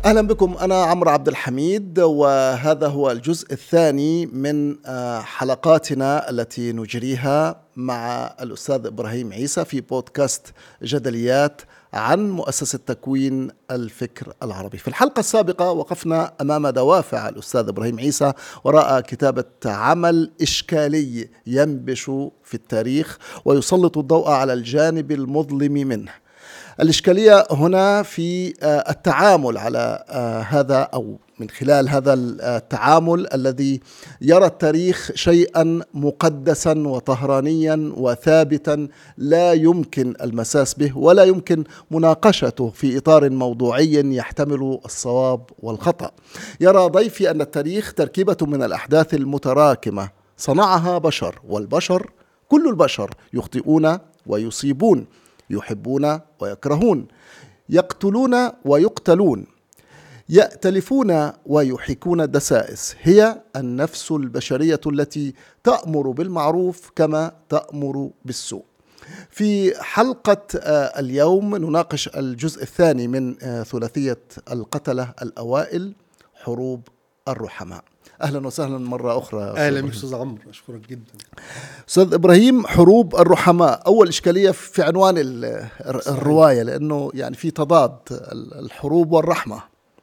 أهلا بكم. أنا عمرو عبد الحميد، وهذا هو الجزء الثاني من حلقاتنا التي نجريها مع الأستاذ إبراهيم عيسى في بودكاست جدليات عن مؤسسة تكوين الفكر العربي. في الحلقة السابقة وقفنا أمام دوافع الأستاذ إبراهيم عيسى وراء كتابة عمل إشكالي ينبش في التاريخ ويسلط الضوء على الجانب المظلم منه. الإشكالية هنا في التعامل على هذا، أو من خلال هذا التعامل الذي يرى التاريخ شيئا مقدسا وطهرانيا وثابتا لا يمكن المساس به ولا يمكن مناقشته في إطار موضوعي يحتمل الصواب والخطأ. يرى ضيفي أن التاريخ تركيبة من الأحداث المتراكمة صنعها بشر، والبشر كل البشر يخطئون ويصيبون، يحبون ويكرهون، يقتلون ويقتلون، يأتلفون ويحيكون الدسائس. هي النفس البشرية التي تأمر بالمعروف كما تأمر بالسوء. في حلقة اليوم نناقش الجزء الثاني من ثلاثية القتلة الأوائل، حروب الرحماء. أهلا وسهلا مرة أخرى. أهلا بك أستاذ عمرو، أشكرك جدا. أستاذ إبراهيم، حروب الرحماء، أول إشكالية في عنوان الرواية، لأنه يعني في تضاد الحروب والرحمة.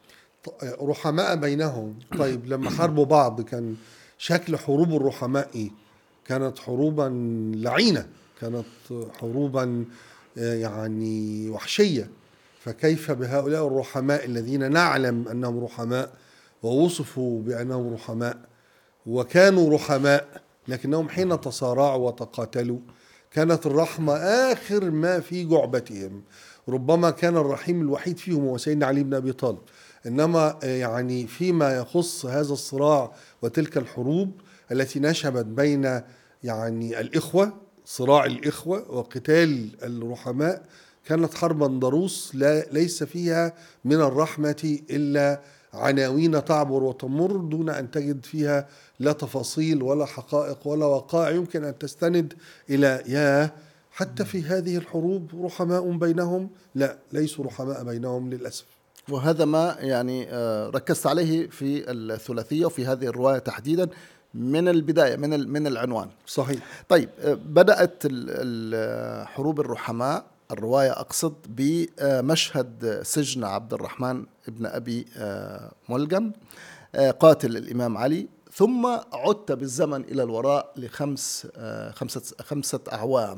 رحماء بينهم. طيب لما حاربوا بعض كان شكل حروب الرحماء إيه؟ كانت حروبا لعينة، كانت حروبا يعني وحشية. فكيف بهؤلاء الرحماء الذين نعلم أنهم رحماء ووصفوا بأنهم رحماء وكانوا رحماء، لكنهم حين تصارعوا وتقاتلوا كانت الرحمة آخر ما في جعبتهم. ربما كان الرحيم الوحيد فيهم هو سيدنا علي بن أبي طالب. إنما يعني فيما يخص هذا الصراع وتلك الحروب التي نشبت بين يعني الإخوة، صراع الإخوة وقتال الرحماء، كانت حربا ضروس ليس فيها من الرحمة إلا عناوين تعبر وتمر دون أن تجد فيها لا تفاصيل ولا حقائق ولا وقائع يمكن أن تستند إلى حتى في هذه الحروب رحماء بينهم؟ لا، ليسوا رحماء بينهم للأسف. وهذا ما يعني ركزت عليه في الثلاثية وفي هذه الرواية تحديدا من البداية، من العنوان. صحيح. طيب، بدأت حروب الرحماء الرواية أقصد بمشهد سجن عبد الرحمن ابن أبي ملجم قاتل الإمام علي، ثم عدت بالزمن إلى الوراء خمسة أعوام.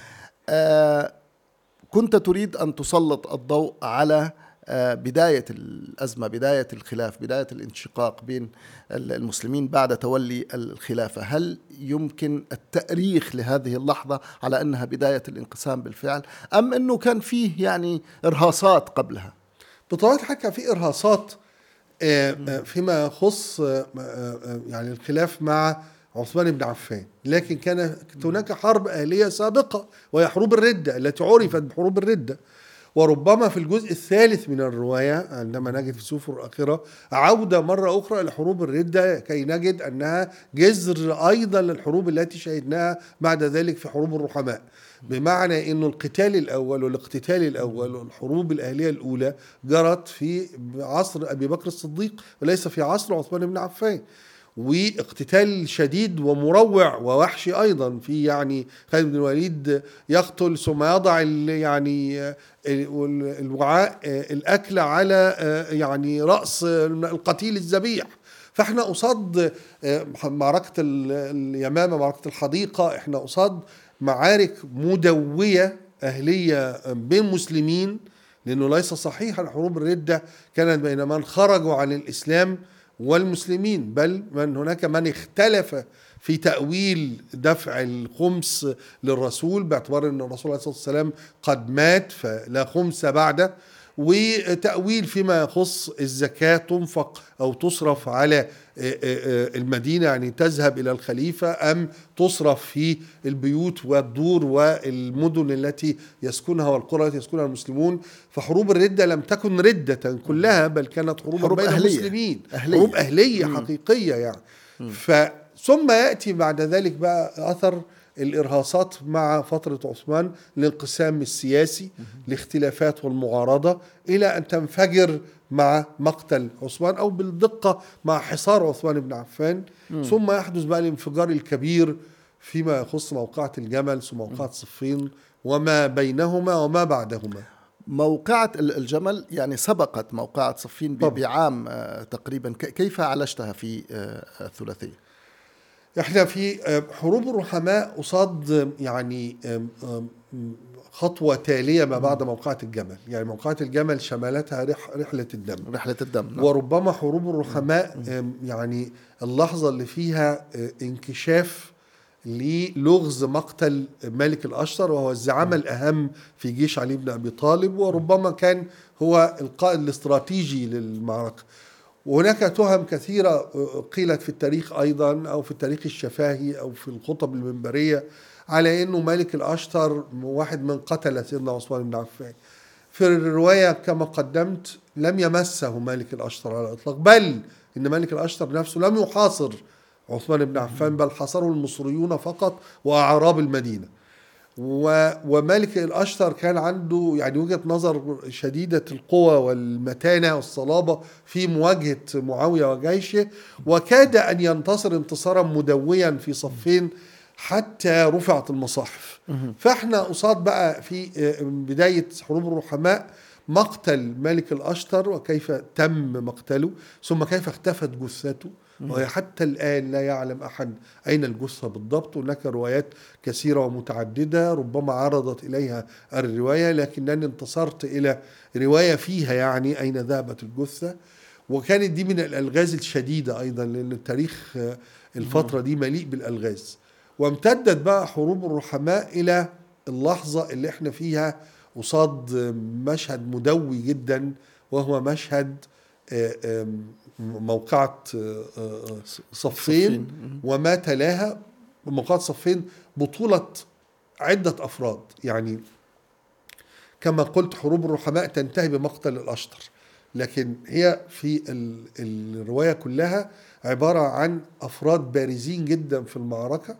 كنت تريد أن تسلط الضوء على بداية الأزمة، بداية الخلاف، بداية الانشقاق بين المسلمين بعد تولي الخلافة. هل يمكن التأريخ لهذه اللحظة على أنها بداية الانقسام بالفعل، أم أنه كان فيه يعني إرهاصات قبلها؟ بطبيعة الحال كان فيه إرهاصات فيما يخص يعني الخلاف مع عثمان بن عفان، لكن كانت هناك حرب أهلية سابقة وهي حروب الردة التي عرفت بحروب الردة. وربما في الجزء الثالث من الرواية عندما نجد في سفر الآخرة عودة مرة أخرى لحروب الردة كي نجد أنها جذر أيضا للحروب التي شهدناها بعد ذلك في حروب الرحماء، بمعنى أن القتال الأول والاقتتال الأول والحروب الأهلية الأولى جرت في عصر أبي بكر الصديق وليس في عصر عثمان بن عفان، واقتتال شديد ومروع ووحشي أيضا في يعني خالد بن الوليد يقتل ثم يضع يعني الوعاء الأكل على يعني رأس القتيل الذبيح. فاحنا قصاد معركة اليمامة، معركة الحديقة، احنا قصاد معارك مدوية أهلية بين مسلمين، لأنه ليس صحيحا حروب الردة كانت بين من خرجوا عن الإسلام والمسلمين، بل من هناك من اختلف في تأويل دفع الخمس للرسول باعتبار أن الرسول عليه الصلاة والسلام قد مات فلا خمس بعده، وتأويل فيما يخص الزكاة تنفق أو تصرف على المدينة يعني تذهب إلى الخليفة أم تصرف في البيوت والدور والمدن التي يسكنها والقرى التي يسكنها المسلمون. فحروب الردة لم تكن ردة كلها بل كانت حروب بين المسلمين، حروب أهلية حقيقية يعني. ثم يأتي بعد ذلك بقى أثر الإرهاصات مع فترة عثمان، الانقسام السياسي، الاختلافات والمعارضة، إلى أن تنفجر مع مقتل عثمان، أو بالدقة مع حصار عثمان بن عفان. ثم يحدث بقى الانفجار الكبير فيما يخص موقعة الجمل، ثم موقعة صفين وما بينهما وما بعدهما. موقعة الجمل يعني سبقت موقعة صفين بعام تقريبا. كيف عالجتها في الثلاثية؟ احنا في حروب الرحماء قصاد يعني خطوة تالية ما بعد موقعة الجمل. يعني موقعة الجمل شملتها رحلة الدم. نعم. وربما حروب الرحماء يعني اللحظة اللي فيها انكشاف للغز مقتل مالك الأشتر، وهو الزعامة الأهم في جيش علي بن أبي طالب، وربما كان هو القائد الاستراتيجي للمعركة. وهناك تهم كثيرة قيلت في التاريخ أيضا، أو في التاريخ الشفاهي، أو في الخطب المنبرية، على أنه مالك الأشتر واحد من قتلة سيدنا عثمان بن عفان. في الرواية كما قدمت لم يمسه مالك الأشتر على الإطلاق، بل إن مالك الأشتر نفسه لم يحاصر عثمان بن عفان، بل حاصره المصريون فقط وأعراب المدينة. ومالك الأشتر كان عنده يعني وجهة نظر شديدة القوة والمتانة والصلابة في مواجهة معاوية وجيشه، وكاد أن ينتصر انتصارا مدويا في صفين حتى رفعت المصاحف. فاحنا قصاد بقى في بداية حروب الرحماء مقتل مالك الأشتر، وكيف تم مقتله، ثم كيف اختفت جثته، وهي حتى الآن لا يعلم أحد أين الجثة بالضبط. هناك روايات كثيرة ومتعددة ربما عرضت إليها الرواية، لكنني انتصرت إلى رواية فيها يعني أين ذهبت الجثة. وكانت دي من الألغاز الشديدة أيضا، لأن التاريخ الفترة دي مليء بالألغاز. وامتدت بقى حروب الرحماء إلى اللحظة اللي احنا فيها قصاد مشهد مدوي جدا، وهو مشهد موقعة صفين وما تلاها. موقعة صفين بطولة عدة أفراد، يعني كما قلت حروب الرحماء تنتهي بمقتل الأشتر، لكن هي في الرواية كلها عبارة عن أفراد بارزين جدا في المعركة.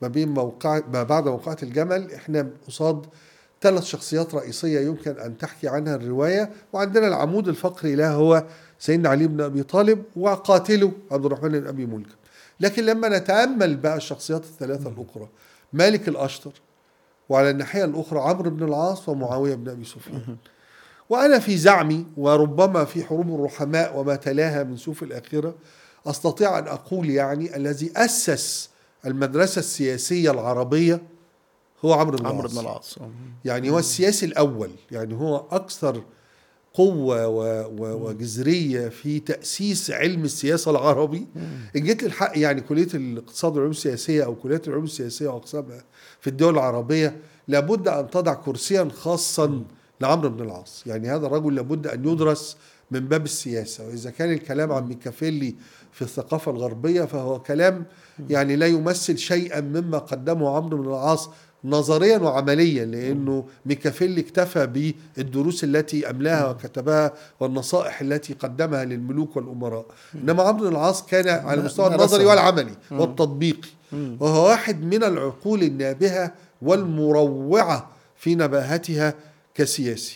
ما بعد موقعة الجمل احنا قصاد 3 شخصيات رئيسية يمكن أن تحكي عنها الرواية، وعندنا العمود الفقري له هو سيدنا علي بن أبي طالب وقاتله عبد الرحمن بن أبي ملجم. لكن لما نتأمل بقى الشخصيات الثلاثة الأخرى، مالك الأشتر، وعلى الناحية الأخرى عمرو بن العاص ومعاوية بن أبي سفيان. وأنا في زعمي، وربما في حروب الرحماء وما تلاها من سوف الآخرة، أستطيع أن أقول يعني الذي أسس المدرسة السياسية العربية هو عمرو بن العاص. يعني هو السياسي الأول، يعني هو أكثر قوة وجذرية في تأسيس علم السياسة العربي. إن جيت للحق يعني كلية الاقتصاد والعلوم السياسية، أو كلية العلوم السياسية وأقسامها في الدول العربية، لابد أن تضع كرسيا خاصا لعمرو بن العاص. يعني هذا الرجل لابد أن يدرس من باب السياسة. وإذا كان الكلام عن ميكافيلي في الثقافة الغربية فهو كلام يعني لا يمثل شيئا مما قدمه عمرو بن العاص نظريا وعمليا، لأنه ميكافيلي اكتفى بالدروس التي أملاها وكتبها والنصائح التي قدمها للملوك والأمراء. إنما عمرو بن العاص كان على المستوى النظري والعملي والتطبيقي، وهو واحد من العقول النابهة والمروعة في نباهتها كسياسي.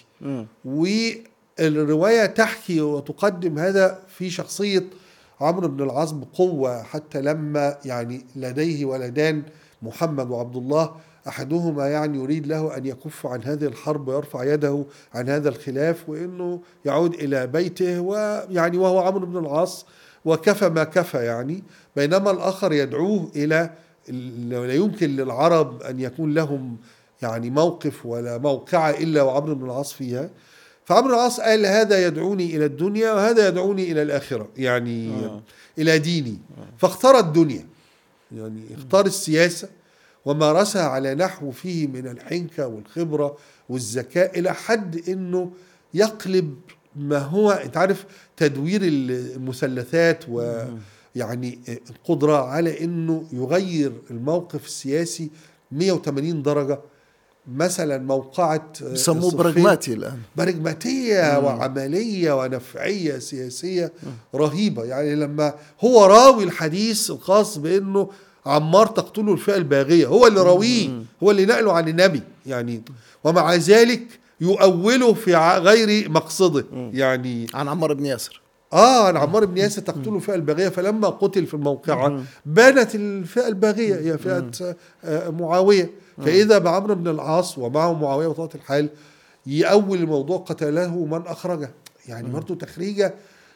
والرواية تحكي وتقدم هذا في شخصية عمرو بن العاص بقوة، حتى لما يعني لديه ولدان محمد وعبد الله، أحدهما يعني يريد له أن يكف عن هذه الحرب ويرفع يده عن هذا الخلاف، وإنه يعود إلى بيته، ويعني وهو عمرو بن العاص وكفى ما كفى يعني. بينما الآخر يدعوه إلى لا يمكن للعرب أن يكون لهم يعني موقف ولا موقعة إلا وعمرو بن العاص فيها. فعمرو بن العاص قال هذا يدعوني إلى الدنيا وهذا يدعوني إلى الآخرة، يعني إلى ديني. فاختار الدنيا، يعني اختار السياسة ومارسها على نحو فيه من الحنكة والخبرة والذكاء، إلى حد إنه يقلب ما هو أنت عارف تدوير المثلثات، ويعني القدرة على إنه يغير الموقف السياسي 180 درجة. مثلا موقعة يسموه براغماتي الآن، براغماتية وعملية ونفعية سياسية رهيبة. يعني لما هو راوي الحديث الخاص بأنه عمار تقتله الفئة الباغية، هو اللي راويه، هو اللي نقله عن النبي يعني، ومع ذلك يؤوله في غير مقصده يعني. عن عمار بن ياسر. عن عمار بن ياسر تقتله الفئة الباغية، فلما قتل في الموقعة بانت الفئة الباغية هي فئة معاوية، فإذا بعمرو بن العاص ومعه معاوية بطبيعة الحال يأول الموضوع قتله من أخرجه، يعني برضه تخريجة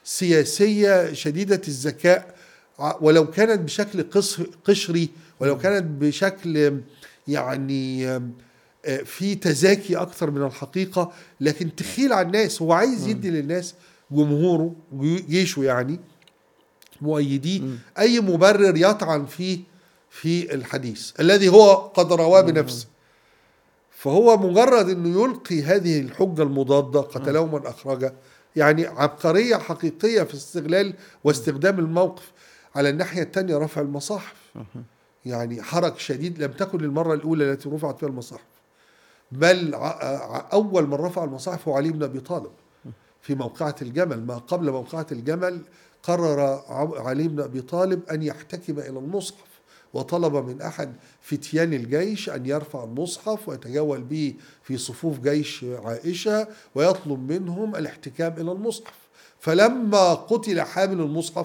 سياسية شديدة الذكاء، ولو كانت بشكل قشري، ولو كانت بشكل يعني في تزاكي أكثر من الحقيقة، لكن تخيل على الناس. هو عايز يدي للناس جمهوره وجيشه يعني مؤيديه أي مبرر يطعن فيه في الحديث الذي هو قد رواه بنفسه. فهو مجرد أنه يلقي هذه الحجة المضادة قتله من أخرجه، يعني عبقرية حقيقية في استغلال واستخدام الموقف. على الناحية الثانية رفع المصاحف، يعني حرك شديد لم تكن المرة الأولى التي رفعت فيها المصاحف، بل أول من رفع المصاحف هو علي بن أبي طالب في موقعة الجمل. ما قبل موقعة الجمل قرر علي بن أبي طالب أن يحتكم إلى المصحف، وطلب من أحد فتيان الجيش أن يرفع المصحف ويتجول به في صفوف جيش عائشة ويطلب منهم الاحتكام إلى المصحف. فلما قتل حامل المصحف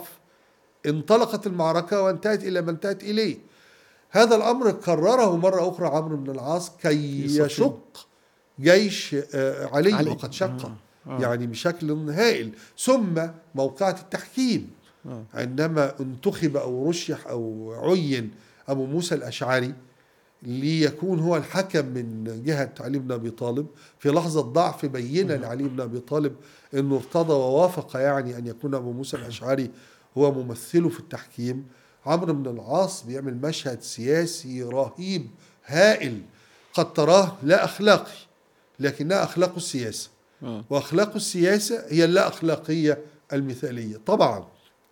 انطلقت المعركة وانتهت إلى ما انتهت إليه. هذا الأمر كرره مرة أخرى عمرو بن العاص كي يشق جيش علي، وقد شق يعني بشكل هائل. ثم موقعة التحكيم عندما انتخب أو رشح أو عين أبو موسى الأشعري ليكون هو الحكم من جهة علي بن أبي طالب، في لحظة ضعف بين لعلي بن أبي طالب أنه ارتضى ووافق يعني أن يكون أبو موسى الأشعري هو ممثله في التحكيم. عمرو بن العاص بيعمل مشهد سياسي رهيب هائل قد تراه لا أخلاقي، لكنها أخلاق السياسة، وأخلاق السياسة هي اللا أخلاقية المثالية طبعا.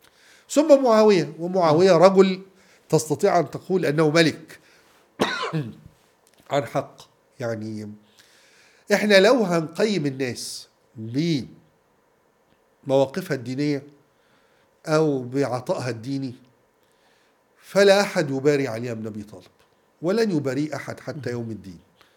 ثم معاوية، ومعاوية رجل تستطيع أن تقول أنه ملك عن حق. يعني إحنا لو هنقيم الناس بمواقفها الدينية أو بعطائها الديني فلا أحد يباري علي بن أبي طالب، ولن يباري أحد حتى يوم الدين.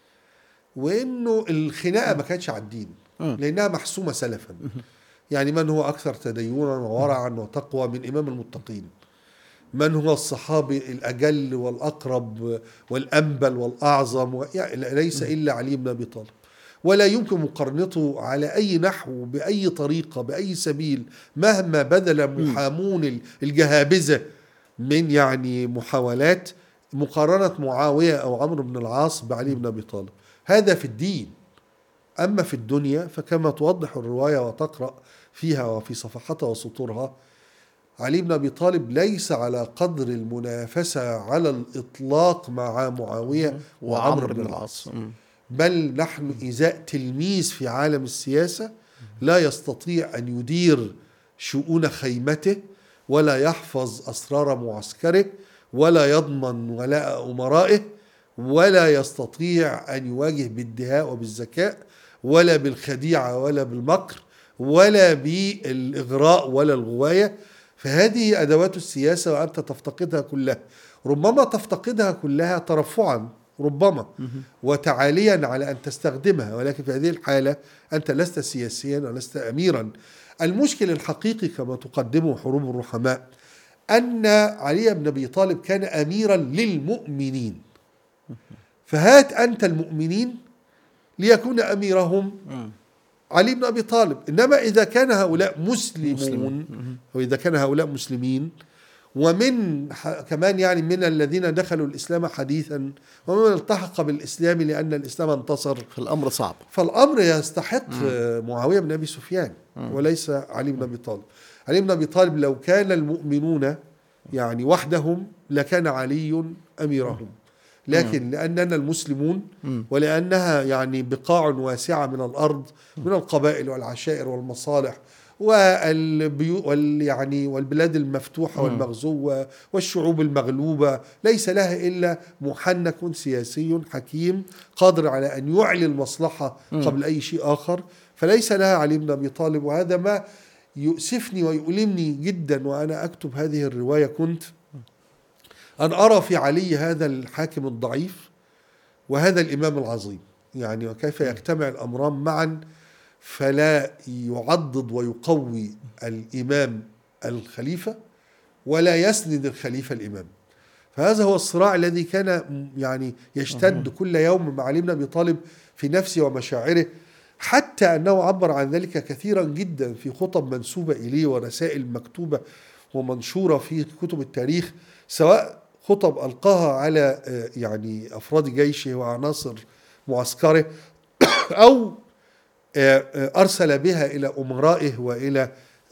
وإنه الخناقة ما كانتش على الدين لأنها محسومة سلفا. يعني من هو أكثر تدينا وورعا وتقوى من إمام المتقين؟ من هو الصحابي الأجل والأقرب والأنبل والأعظم؟ يعني ليس إلا علي بن أبي طالب، ولا يمكن مقارنته على أي نحو بأي طريقة بأي سبيل مهما بذل محامون الجهابذة من يعني محاولات مقارنة معاوية أو عمرو بن العاص بعلي بن أبي طالب. هذا في الدين. أما في الدنيا فكما توضح الرواية وتقرأ فيها وفي صفحتها وسطورها، علي بن أبي طالب ليس على قدر المنافسة على الإطلاق مع معاوية وعمرو بن العاص، بل نحن إزاء تلميذ في عالم السياسة لا يستطيع أن يدير شؤون خيمته ولا يحفظ أسرار معسكره ولا يضمن ولاء أمرائه ولا يستطيع أن يواجه بالدهاء وبالذكاء ولا بالخديعة ولا بالمكر ولا بالإغراء ولا الغواية. فهذه أدوات السياسة وأنت تفتقدها كلها، ربما تفتقدها كلها ترفعا ربما وتعاليا على أن تستخدمها، ولكن في هذه الحالة أنت لست سياسيا ولست أميرا. المشكل الحقيقي كما تقدمه حروب الرحماء أن علي بن أبي طالب كان أميرا للمؤمنين، فهات أنت المؤمنين ليكون أميرهم علي بن أبي طالب. إنما إذا كان هؤلاء مسلمون وإذا كان هؤلاء مسلمين ومن كمان يعني من الذين دخلوا الإسلام حديثا ومن التحق بالإسلام لأن الإسلام انتصر، فالأمر صعب، فالأمر يستحق معاوية بن أبي سفيان وليس علي بن أبي طالب. علي بن أبي طالب لو كان المؤمنون يعني وحدهم لكان علي أميرهم، لكن لأننا المسلمون ولأنها يعني بقاع واسعة من الأرض من القبائل والعشائر والمصالح والبلاد المفتوحة والمغزوة والشعوب المغلوبة ليس لها إلا محنك سياسي حكيم قادر على أن يعلي المصلحة قبل أي شيء آخر، فليس لها علي بن أبي طالب. وهذا ما يؤسفني ويؤلمني جدا وأنا أكتب هذه الرواية. كنت أن أرى في علي هذا الحاكم الضعيف وهذا الإمام العظيم، يعني وكيف يجتمع الأمران معا، فلا يعضد ويقوي الإمام الخليفة ولا يسند الخليفة الإمام. فهذا هو الصراع الذي كان يعني يشتد كل يوم مع علي بن أبي طالب في نفسه ومشاعره، حتى أنه عبر عن ذلك كثيرا جدا في خطب منسوبة إليه ورسائل مكتوبة ومنشورة في كتب التاريخ، سواء خطب ألقاها على يعني أفراد جيشه وعناصر معسكره، أو أرسل بها إلى أمرائه وإلى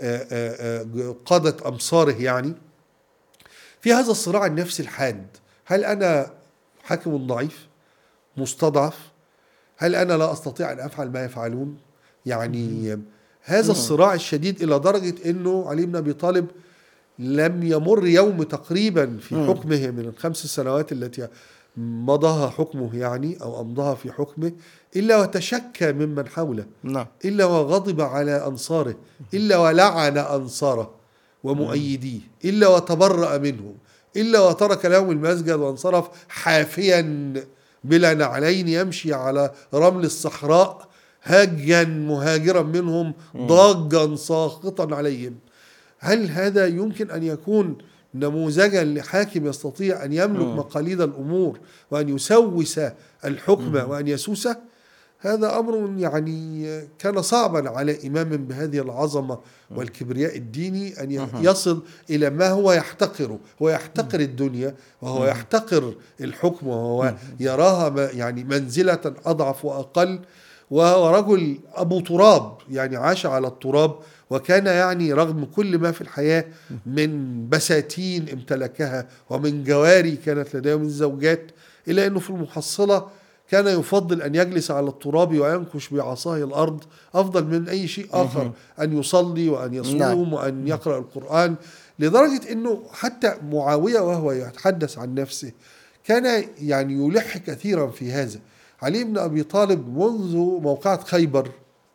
قادة أمصاره. يعني في هذا الصراع النفسي الحاد، هل أنا حاكم ضعيف مستضعف؟ هل أنا لا أستطيع أن أفعل ما يفعلون؟ يعني هذا الصراع الشديد إلى درجة أنه علي بن أبي طالب لم يمر يوم تقريبا في حكمه من ال5 سنوات التي مضاها حكمه يعني أو أمضاها في حكمه إلا وتشكى ممن حوله، إلا وغضب على أنصاره، إلا ولعن أنصاره ومؤيديه، إلا وتبرأ منهم، إلا وترك لهم المسجد وانصرف حافيا بلا نعلين يمشي على رمل الصحراء هاجا مهاجرا منهم ضاجا ساخطا عليهم. هل هذا يمكن أن يكون نموذجا لحاكم يستطيع أن يملك مقاليد الأمور وأن يسوس الحكم وأن يسوسه؟ هذا أمر يعني كان صعبا على إمام بهذه العظمة والكبرياء الديني أن يصل إلى ما هو يحتقره. هو يحتقر الدنيا وهو يحتقر الحكم وهو يراها يعني منزلة أضعف وأقل، وهو رجل أبو تراب، يعني عاش على التراب، وكان يعني رغم كل ما في الحياة من بساتين امتلكها ومن جواري كانت لديه من زوجات، إلا أنه في المحصلة كان يفضل أن يجلس على التراب وينكش بعصاه الأرض أفضل من أي شيء آخر، أن يصلي وأن يصوم وأن يقرأ القرآن. لدرجة أنه حتى معاوية وهو يتحدث عن نفسه كان يعني يلح كثيرا في هذا. علي بن أبي طالب منذ موقعة خيبر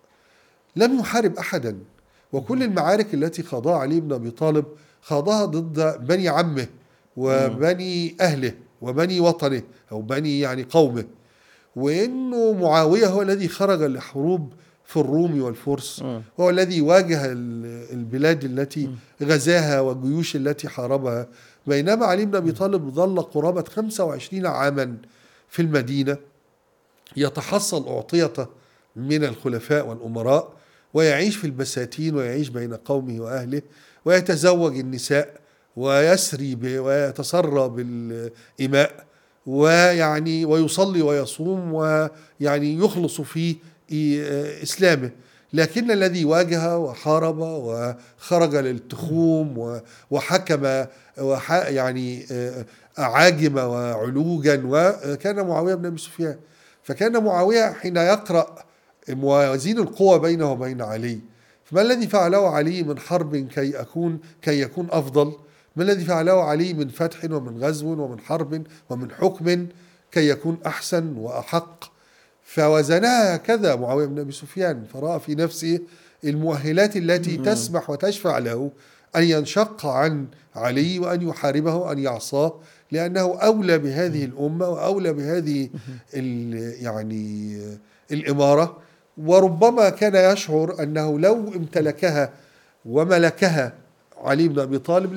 لم يحارب أحدا، وكل المعارك التي خاضها علي بن أبي طالب خاضها ضد بني عمه وبني أهله وبني وطنه أو بني يعني قومه، وإنه معاوية هو الذي خرج لحروب في الروم والفرس، هو الذي واجه البلاد التي غزاها والجيوش التي حاربها، بينما علي بن أبي طالب ظل قرابة 25 عاما في المدينة يتحصل أعطيته من الخلفاء والأمراء، ويعيش في البساتين ويعيش بين قومه وأهله، ويتزوج النساء ويسري ويتسرى بالإماء، ويعني ويصلي ويصوم ويعني يخلص في إسلامه. لكن الذي واجه وحارب وخرج للتخوم وحكم يعني عاجم وعلوجا وكان معاوية بن أبي سفيان. فكان معاوية حين يقرأ موازين القوى بينه وبين علي، فما الذي فعله علي من حرب كي يكون أفضل؟ ما الذي فعله علي من فتح ومن غزو ومن حرب ومن حكم كي يكون أحسن وأحق؟ فوزنها هكذا معاوية بن أبي سفيان، فرأى في نفسه المؤهلات التي تسمح وتشفع له أن ينشق عن علي وأن يحاربه وأن يعصاه، لأنه أولى بهذه الأمة وأولى بهذه يعني الإمارة. وربما كان يشعر أنه لو امتلكها وملكها علي بن أبي طالب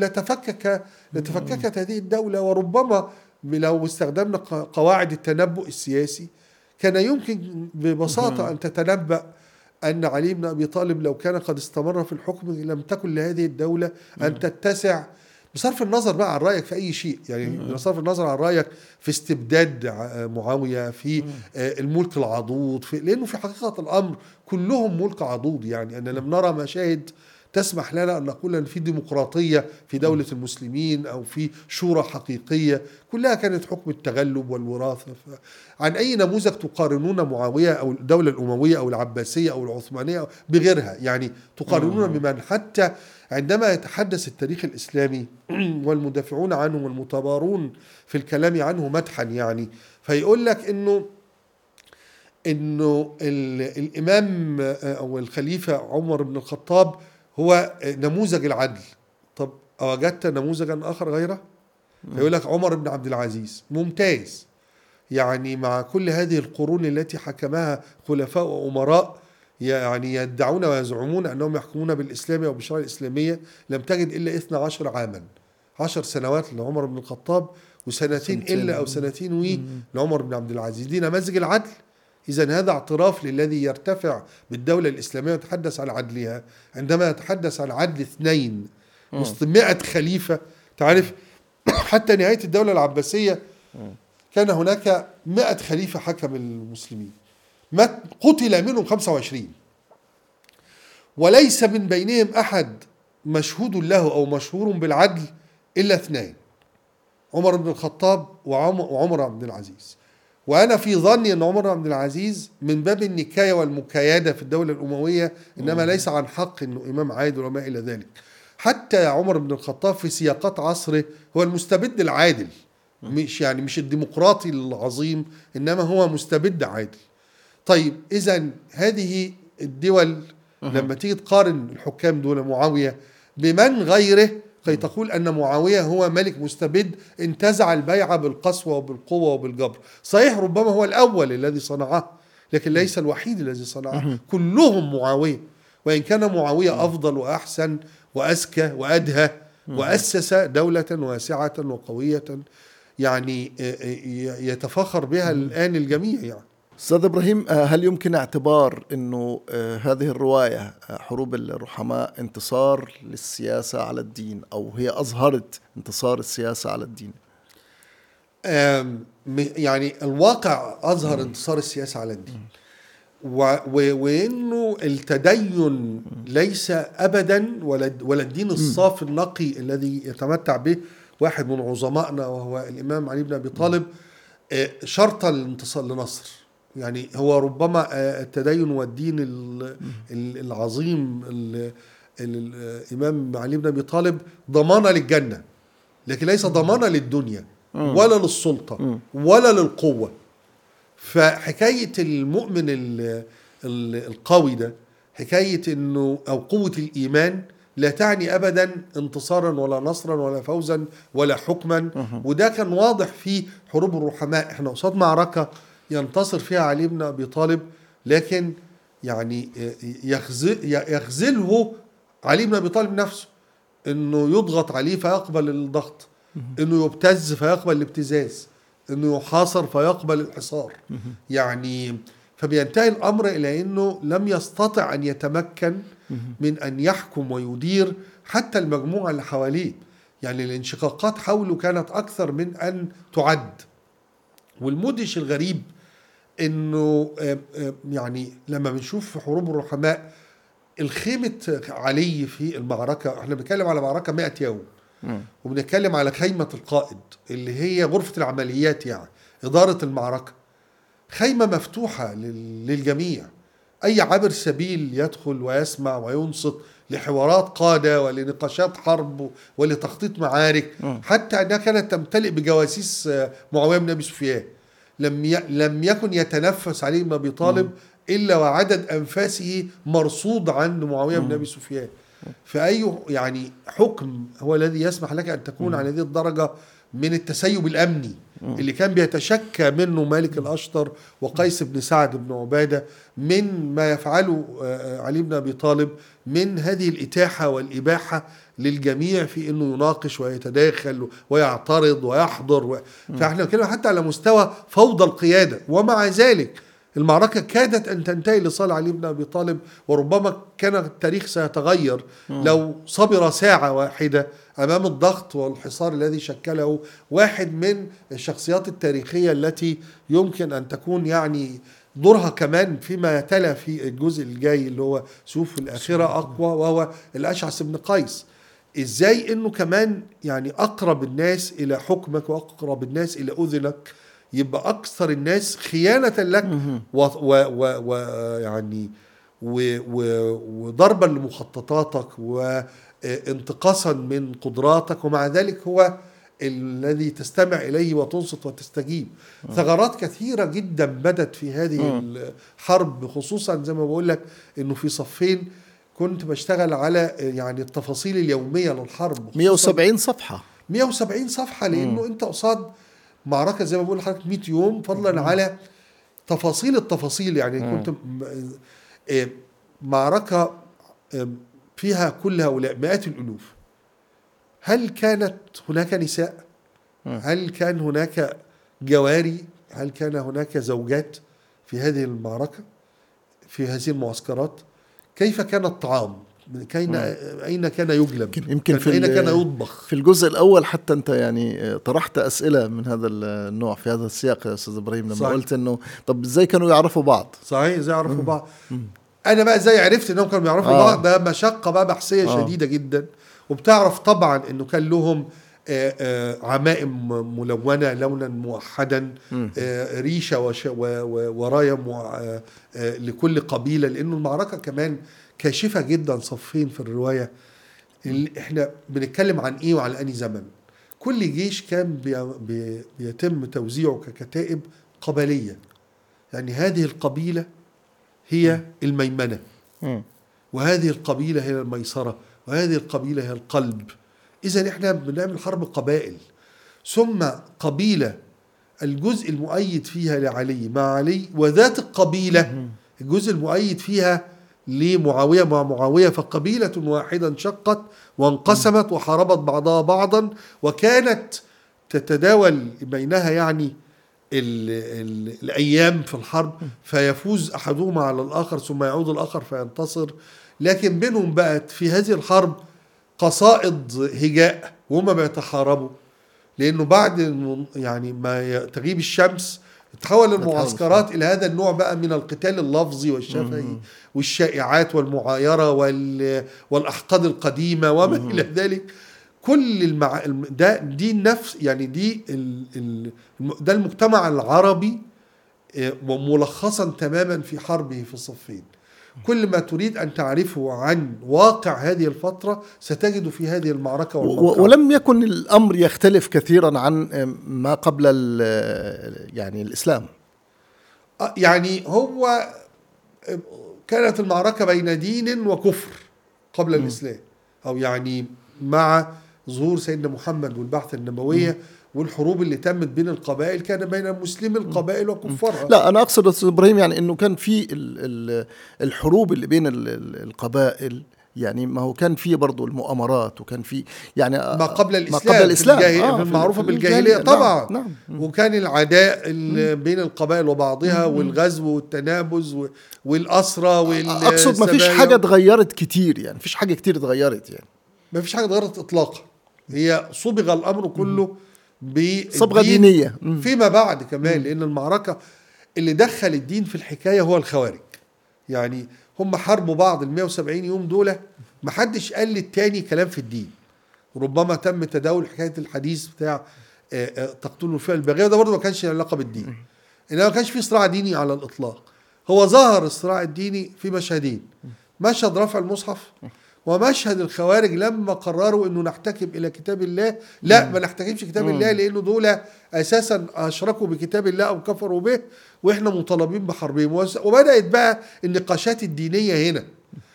لتفككت هذه الدولة، وربما لو استخدمنا قواعد التنبؤ السياسي كان يمكن ببساطة أن تتنبأ أن علي بن أبي طالب لو كان قد استمر في الحكم لم تكن لهذه الدولة أن تتسع، بصرف النظر بقى عن رأيك في أي شيء، يعني بصرف النظر عن رأيك في استبداد معاوية، في الملك العضوض، لأنه في حقيقة الأمر كلهم ملك عضوض. يعني أن لم نرى مشاهد تسمح لنا أن نقول أن في ديمقراطية في دولة المسلمين أو في شورى حقيقية، كلها كانت حكم التغلب والوراثة. عن أي نموذج تقارنون معاوية أو الدولة الأموية أو العباسية أو العثمانية بغيرها؟ يعني تقارنون بمن حتى عندما يتحدث التاريخ الإسلامي والمدافعون عنه والمتبارون في الكلام عنه مدحا، يعني فيقول لك إنه الإمام أو الخليفة عمر بن الخطاب هو نموذج العدل. طب أوجدت نموذجا آخر غيره؟ فيقول لك عمر بن عبد العزيز ممتاز، يعني مع كل هذه القرون التي حكمها خلفاء وأمراء يعني يدعون ويزعمون أنهم يحكمون بالإسلام أو بالشريعة الإسلامية، لم تجد إلا 12 عاما، 10 سنوات لعمر بن الخطاب وسنتين إلا أو سنتين لعمر بن عبد العزيز. دي نماذج العدل. إذا هذا اعتراف للذي يرتفع بالدولة الإسلامية ويتحدث عن عدلها. عندما يتحدث عن عدل 2 وسط 100 خليفة، تعرف حتى نهاية الدولة العباسية كان هناك 100 خليفة حكم المسلمين، قتل منهم 25، وليس من بينهم أحد مشهود له أو مشهور بالعدل إلا 2، عمر بن الخطاب وعمر عبد العزيز. وأنا في ظني أن عمر عبد العزيز من باب النكاية والمكايدة في الدولة الأموية، إنما ليس عن حق أنه إمام عادل وما إلى ذلك. حتى عمر بن الخطاب في سياقات عصره هو المستبد العادل، مش الديمقراطي العظيم، إنما هو مستبد عادل. طيب إذن هذه الدول لما تيجي تقارن الحكام دول معاوية بمن غيره كي تقول أن معاوية هو ملك مستبد انتزع البيعة بالقسوة وبالقوة وبالجبر. صحيح ربما هو الأول الذي صنعه، لكن ليس الوحيد الذي صنعه، كلهم معاوية، وإن كان معاوية أفضل وأحسن وأذكى وأدهى، وأسس دولة واسعة وقوية يعني يتفاخر بها الآن الجميع. يعني أستاذ إبراهيم، هل يمكن اعتبار أنه هذه الرواية حروب الرحماء انتصار للسياسة على الدين، أو هي أظهرت انتصار السياسة على الدين؟ يعني الواقع أظهر انتصار السياسة على الدين، وإنه التدين ليس أبدا ولا الدين الصافي النقي الذي يتمتع به واحد من عظمائنا وهو الإمام علي بن أبي طالب شرط الانتصار لنصر. يعني هو ربما التدين والدين العظيم الإمام علي بن أبي طالب ضمانة للجنة، لكن ليس ضمانة للدنيا ولا للسلطة ولا للقوة. فحكاية المؤمن القوي ده حكاية إنه أو قوة الإيمان لا تعني أبدا انتصارا ولا نصرا ولا فوزا ولا حكما. وده كان واضح في حروب الرحماء. احنا قصاد معركة ينتصر فيها علي بن أبي طالب، لكن يعني يخذله علي بن أبي طالب نفسه، إنه يضغط عليه فيقبل الضغط، إنه يبتز فيقبل الابتزاز، إنه يحاصر فيقبل الحصار. يعني فبينتهي الأمر إلى أنه لم يستطع أن يتمكن من أن يحكم ويدير حتى المجموعة اللي حواليه. يعني الانشقاقات حوله كانت أكثر من أن تعد. والمدهش الغريب أنه يعني لما بنشوف في حروب الرحماء الخيمة علي في المعركة، احنا بنتكلم على معركة 100 يوم، وبنتكلم على خيمة القائد اللي هي غرفة العمليات، يعني إدارة المعركة، خيمة مفتوحة للجميع. أي عابر سبيل يدخل ويسمع وينصت لحوارات قادة ولنقاشات حرب ولتخطيط معارك، حتى أنها كانت تمتلئ بجواسيس معاوية بن أبي سفيان. لم يكن يتنفس علي بن أبي طالب إلا وعدد أنفاسه مرصود عند معاوية بن أبي سفيان. فأي يعني حكم هو الذي يسمح لك أن تكون على هذه الدرجة من التسيب الأمني اللي كان بيتشكى منه مالك الأشتر وقيس بن سعد بن عبادة من ما يفعله علي بن أبي طالب من هذه الإتاحة والإباحة للجميع في أنه يناقش ويتداخل ويعترض ويحضر فإحنا كنا حتى على مستوى فوضى القيادة. ومع ذلك المعركة كادت أن تنتهي لصالح علي بن أبي طالب، وربما كان التاريخ سيتغير لو صبر ساعة واحدة أمام الضغط والحصار الذي شكله واحد من الشخصيات التاريخية التي يمكن أن تكون يعني دورها كمان فيما يتلى في الجزء الجاي اللي هو سيوف الآخرة أقوى، وهو الأشعث بن قيس. إزاي أنه كمان يعني أقرب الناس إلى حكمك وأقرب الناس إلى أذنك يبقى أكثر الناس خيانة لك ويعني وضربا لمخططاتك وانتقاصا من قدراتك، ومع ذلك هو الذي تستمع إليه وتنصت وتستجيب. ثغرات كثيرة جدا بدت في هذه الحرب، خصوصا زي ما بقول لك إنه في صفين كنت بشتغل على يعني التفاصيل اليومية للحرب، 170 صفحة 170 صفحة، لأنه أنت قصاد معركة زي ما بقول لحضرتك 100 يوم، فضلا على تفاصيل التفاصيل. يعني كنت معركة فيها كل هؤلاء مئات الألوف. هل كانت هناك نساء؟ هل كان هناك جواري؟ هل كان هناك زوجات في هذه المعركة، في هذه المعسكرات؟ كيف كان الطعام؟ أين كان يجلب؟ يمكن أين كان يطبخ؟ في الجزء الأول حتى أنت يعني طرحت أسئلة من هذا النوع في هذا السياق يا أستاذ إبراهيم، لما صحيح. قلت إنه طب إزاي كانوا يعرفوا بعض؟ صحيح، إزاي يعرفوا بعض؟ أنا بقى إزاي عرفت إنهم كانوا يعرفوا بعض؟ ده مشقة بقى بحثية شديدة جدا. وبتعرف طبعا إنه كان لهم عمائم ملونة لونا موحدا، ريشة وراية لكل قبيلة، لأنه المعركة كمان كاشفة جدا صفين في الرواية. احنا بنتكلم عن ايه وعن أي زمن. كل جيش كان بيتم توزيعه ككتائب قبلية، يعني هذه القبيلة هي الميمنة، وهذه القبيلة هي الميسرة، وهذه القبيلة هي القلب. إذن احنا بنعمل حرب قبائل. ثم قبيلة الجزء المؤيد فيها لعلي مع علي، وذات القبيلة الجزء المؤيد فيها لمعاوية مع معاوية، فقبيلة واحدة انشقت وانقسمت وحاربت بعضها بعضا، وكانت تتداول بينها يعني الأيام في الحرب، فيفوز أحدهما على الآخر ثم يعود الآخر فينتصر. لكن بينهم بقت في هذه الحرب قصائد هجاء وهم بيتحاربوا، لأنه بعد يعني ما تغيب الشمس تحول المعسكرات إلى هذا النوع بقى من القتال اللفظي والشفهي والشائعات والمعايرة والأحقاد القديمة وما إلى ذلك. كل دي النفس، يعني ده المجتمع العربي وملخصا تماما في حربه في الصفين. كل ما تريد أن تعرفه عن واقع هذه الفترة ستجد في هذه المعركة ولم يكن الأمر يختلف كثيرا عن ما قبل يعني الإسلام. يعني هو كانت المعركة بين دين وكفر قبل الإسلام، أو يعني مع ظهور سيدنا محمد والبعثة النبوية والحروب اللي تمت بين القبائل كان بين مسلمي القبائل وكفارها. لا أنا أقصد أستاذ إبراهيم يعني أنه كان في الحروب اللي بين القبائل، يعني ما هو كان في برضو المؤامرات، وكان في يعني ما قبل الإسلام المعروفة بالجاهلية طبعا. نعم. وكان العداء بين القبائل وبعضها والغزو والتنابز والأسرى أقصد ما فيش حاجة اتغيرت كتير، يعني فيش حاجة كتير اتغيرت، يعني ما فيش حاجة اتغيرت إطلاقا. هي صبغ الأمر كله صبغة دينية فيما بعد كمان، لأن المعركة اللي دخل الدين في الحكاية هو الخوارج. يعني هم حاربوا بعض 170 يوم دول، محدش قال للتاني كلام في الدين. ربما تم تداول حكاية الحديث بتاع تقتلوا الفئة الباغية، ده برضه ما كانش له علاقة بالدين، إنما ما كانش في صراع ديني على الإطلاق. هو ظهر الصراع الديني في مشهدين: مشهد رفع المصحف، ومشهد الخوارج لما قرروا انه نحتكم الى كتاب الله. لا، ما نحتكمش كتاب الله، لانه دول اساسا اشركوا بكتاب الله او كفروا به، واحنا مطالبين بحربهم. وبدات بقى النقاشات الدينيه هنا،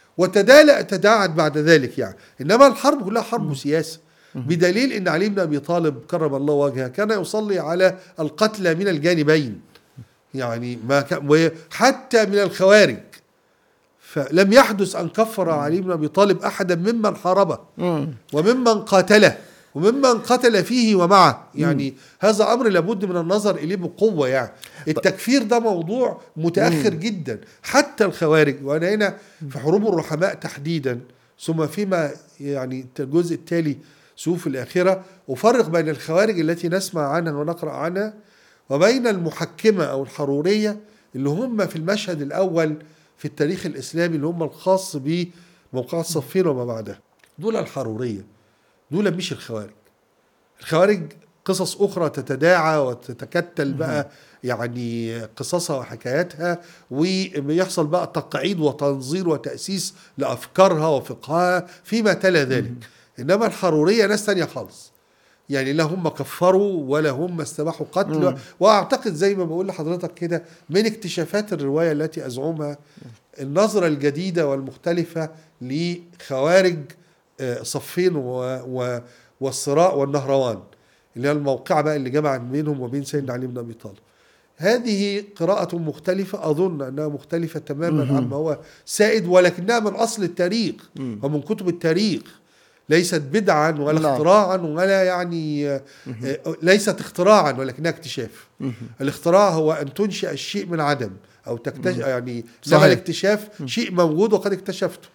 وتداعت بعد ذلك يعني. انما الحرب كلها حرب سياسه، بدليل ان علي بن ابي طالب كرم الله وجهه كان يصلي على القتلى من الجانبين، يعني ما كان، وحتى من الخوارج. فلم يحدث أن كفر علي بن أبي طالب أحدا ممن حاربه وممن قاتله وممن قتل فيه ومعه. يعني هذا أمر لابد من النظر إليه بقوة. يعني التكفير ده موضوع متأخر جدا. حتى الخوارج، وأنا هنا في حروب الرحماء تحديدا، ثم فيما يعني الجزء التالي سيوف الآخرة، أفرق بين الخوارج التي نسمع عنها ونقرأ عنها وبين المحكمة أو الحرورية اللي هم في المشهد الأول في التاريخ الإسلامي، اللي هم الخاص بموقعة صفين وما بعدها. دول الحرورية، دول مش الخوارج. الخوارج قصص أخرى تتداعى وتتكتل بقى، يعني قصصها وحكاياتها، ويحصل بقى تقعيد وتنظير وتأسيس لأفكارها وفقهها فيما تلا ذلك. إنما الحرورية ناس تانية خالص، يعني لا هم كفروا ولا هم استباحوا قتل. وأعتقد زي ما بقول لحضرتك كده، من اكتشافات الرواية التي أزعمها النظرة الجديدة والمختلفة لخوارج صفين والصراع والنهروان، اللي هي الموقعة بقى اللي جمعت بينهم وبين سيدنا علي بن أبي طالب. هذه قراءة مختلفة، أظن أنها مختلفة تماما عما هو سائد، ولكنها من أصل التاريخ ومن كتب التاريخ، ليست بدعا ولا اختراعا ولا يعني ليست اختراعا ولكنها اكتشاف. الاختراع هو أن تنشئ الشيء من عدم أو تكتشف، يعني لما الاكتشاف شيء موجود وقد اكتشفته.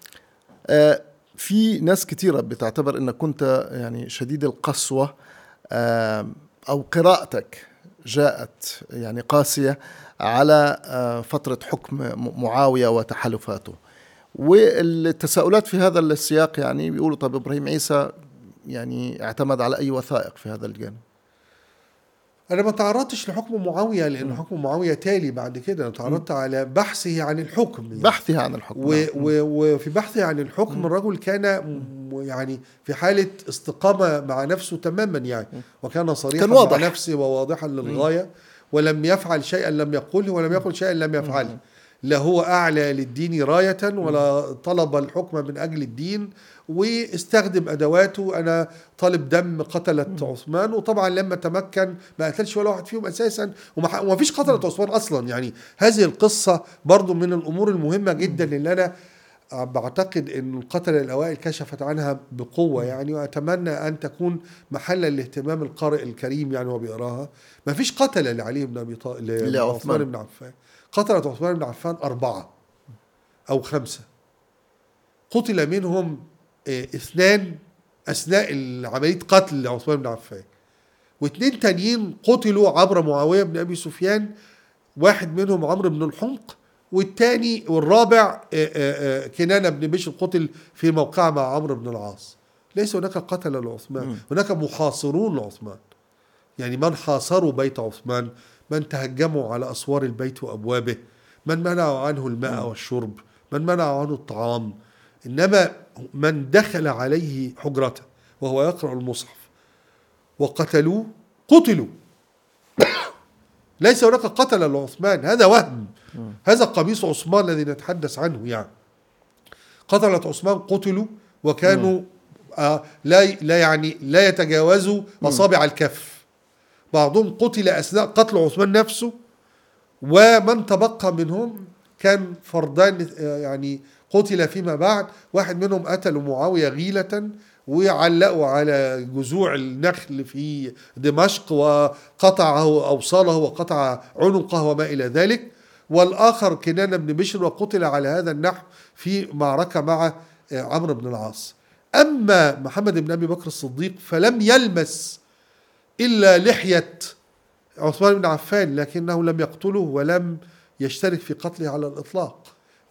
في ناس كتيرة بتعتبر أنك كنت يعني شديد القسوة، أو قراءتك جاءت يعني قاسية على فترة حكم معاوية وتحالفاته، والتساؤلات في هذا السياق يعني بيقولوا طب إبراهيم عيسى يعني اعتمد على أي وثائق في هذا الجانب؟ أنا ما تعرضتش لحكم معاوية لأن حكم معاوية تالي بعد كده. أنا تعرضت على بحثه عن الحكم، يعني بحثه عن الحكم، وفي بحثه عن الحكم الرجل كان يعني في حالة استقامة مع نفسه تماما، يعني وكان صريحا مع نفسه وواضحا للغاية، ولم يفعل شيئا لم يقله ولم يقل شيئا لم يفعله. لا هو أعلى للدين راية ولا طلب الحكم من أجل الدين، واستخدم أدواته. أنا طالب دم قتلة عثمان، وطبعا لما تمكن ما قتلش ولا واحد فيهم أساسا، وما فيش قتلة عثمان أصلا. يعني هذه القصة برضو من الأمور المهمة جدا اللي أنا بعتقد أن القتلة الأوائل كشفت عنها بقوة، يعني وأتمنى أن تكون محلا لاهتمام القارئ الكريم يعني وبيقراها. ما فيش قتلة لعلي بن أبي طالب لعثمان بن عفان. قتلت عثمان بن عفان 4 أو 5، قتل منهم 2 أثناء عملية قتل عثمان بن عفان، و2 تانيين قتلوا عبر معاوية بن أبي سفيان، واحد منهم عمرو بن الحمق، والثاني والرابع كنانة بن بشر قتل في موقعة مع عمرو بن العاص. ليس هناك قتل لعثمان، هناك محاصرون لعثمان، يعني من حاصروا بيت عثمان، من تهجموا على أسوار البيت وأبوابه، من منعوا عنه الماء والشرب، من منعوا عنه الطعام. إنما من دخل عليه حجرته وهو يقرأ المصحف وقتلوه قتلوا. ليس هناك قتل لعثمان، هذا وهم، هذا قميص عثمان الذي نتحدث عنه. يعني قتلة عثمان قتلوا وكانوا لا يتجاوزوا أصابع الكف. بعضهم قتل أثناء قتل عثمان نفسه، ومن تبقى منهم كان فردان يعني قتل فيما بعد. واحد منهم قتلوا معاوية غيلة وعلقوا على جذوع النخل في دمشق وقطعه أوصاله وقطع عنقه وما إلى ذلك. والآخر كنانة بن بشر وقتل على هذا النحو في معركة مع عمرو بن العاص. أما محمد بن أبي بكر الصديق فلم يلمس إلا لحية عثمان بن عفان، لكنه لم يقتله ولم يشترك في قتله على الإطلاق.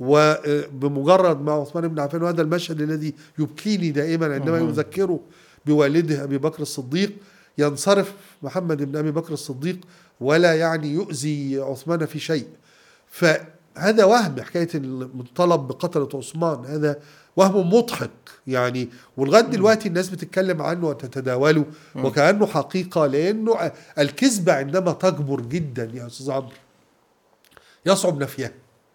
وبمجرد مع عثمان بن عفان، وهذا المشهد الذي يبكيني دائما عندما يذكره بوالده أبي بكر الصديق، ينصرف محمد بن أبي بكر الصديق ولا يعني يؤذي عثمان في شيء. فهذا وهم، حكاية الطلب بقتلة عثمان هذا وهم مضحك يعني، ولغايه دلوقتي الناس بتتكلم عنه وتتداوله وكأنه حقيقة، لأنه الكذبة عندما تكبر جدا يا أستاذ عمرو يصعب نفيها.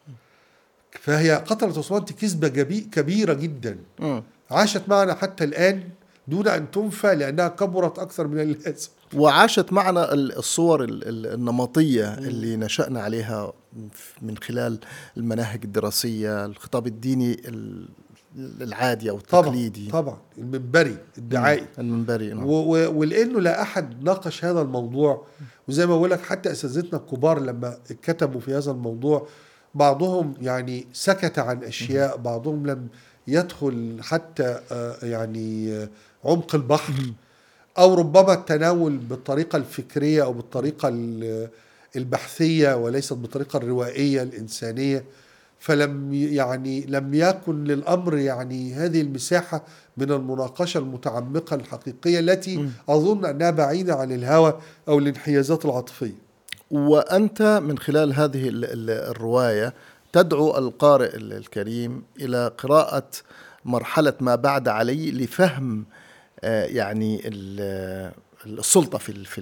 فهي قتلة عثمان كذبة كبيرة جدا عاشت معنا حتى الآن دون أن تنفى، لأنها كبرت أكثر من اللازم، وعاشت معنا الصور النمطية اللي نشأنا عليها من خلال المناهج الدراسية، الخطاب الديني العادي أو التقليدي. طبعا المنبري الدعائي المنبري ولأنه لا أحد ناقش هذا الموضوع. وزي ما أقول لك حتى أساتذتنا الكبار لما كتبوا في هذا الموضوع بعضهم يعني سكت عن أشياء، بعضهم لم يدخل حتى يعني عمق البحر، أو ربما التناول بالطريقة الفكرية أو بالطريقة البحثية وليست بالطريقة الروائية الإنسانية. فلم لم يكن للأمر يعني هذه المساحة من المناقشة المتعمقة الحقيقية التي أظن أنها بعيدة عن الهوى أو الانحيازات العاطفية. وأنت من خلال هذه الرواية تدعو القارئ الكريم إلى قراءة مرحلة ما بعد علي لفهم يعني السلطة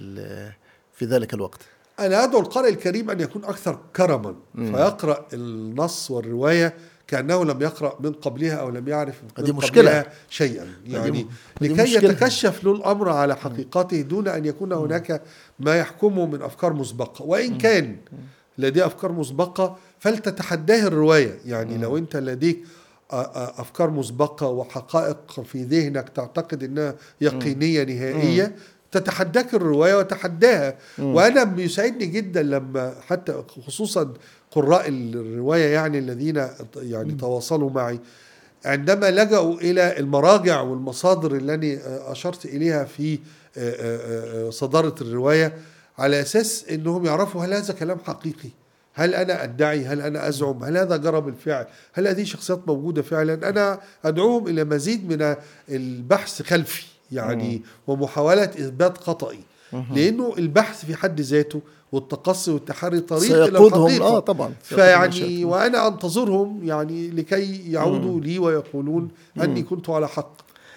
في ذلك الوقت. أنا أدعو القارئ الكريم أن يكون أكثر كرما، فيقرأ النص والرواية كأنه لم يقرأ من قبلها أو لم يعرف من دي مشكلة. قبلها شيئا، يعني دي لكي مشكلة. يتكشف له الأمر على حقيقته دون أن يكون هناك ما يحكمه من أفكار مسبقة. وإن كان لديه أفكار مسبقة فلتتحداه الرواية. يعني لو أنت لديك أفكار مسبقة وحقائق في ذهنك تعتقد أنها يقينية نهائية، تتحداك الرواية وتحداها. وأنا بيسعدني جدا لما حتى خصوصا قراء الرواية يعني الذين يعني تواصلوا معي عندما لجأوا إلى المراجع والمصادر التي أشرت إليها في صدارة الرواية، على أساس أنهم يعرفوا هل هذا كلام حقيقي، هل أنا أدعي، هل أنا أزعم، هل هذا جرى بالفعل، هل هذه شخصيات موجودة فعلا. أنا أدعوهم إلى مزيد من البحث خلفي يعني ومحاولة إثبات خطئي، لأنه البحث في حد ذاته والتقصي والتحري طريق إلى الحقيقة. طبعا. فيعني وأنا أنتظرهم يعني لكي يعودوا لي ويقولون أني كنت على حق.